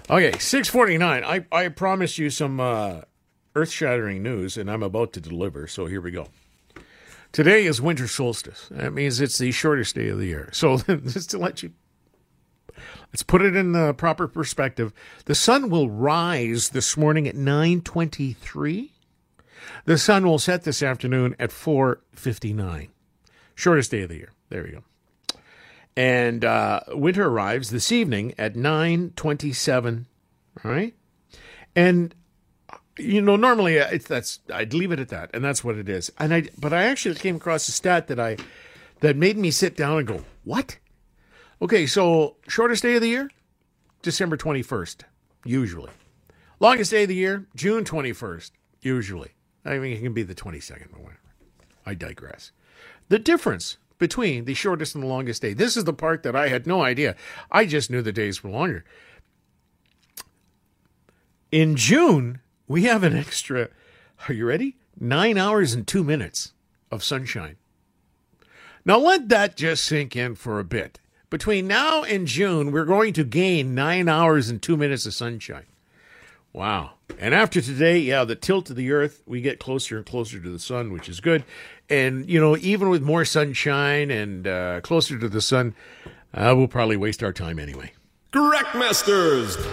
Okay, 6:49. I promised you some earth-shattering news, and I'm about to deliver, so here we go. Today is winter solstice. That means it's the shortest day of the year. So just to let you, let's put it in the proper perspective. The sun will rise this morning at 9:23. The sun will set this afternoon at 4:59. Shortest day of the year. There we go. And winter arrives this evening at 9:27. All right? And normally I'd leave it at that, and that's what it is. But I actually came across a stat that made me sit down and go, "What?" Okay, so shortest day of the year, December 21st, usually. Longest day of the year, June 21st, usually. I mean, it can be the 22nd or whatever. I digress. The difference between the shortest and the longest day. This is the part that I had no idea. I just knew the days were longer. In June, we have an extra, are you ready? 9 hours and 2 minutes of sunshine. Now let that just sink in for a bit. Between now and June, we're going to gain 9 hours and 2 minutes of sunshine. Wow. And after today, the tilt of the earth, we get closer and closer to the sun, which is good. And, even with more sunshine and closer to the sun, we'll probably waste our time anyway. Correct, Masters!